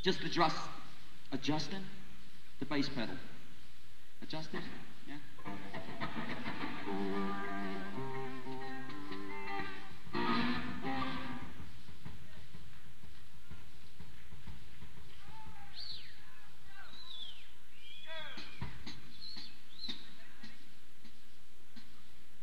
Just adjusting the bass pedal. Adjust it, yeah?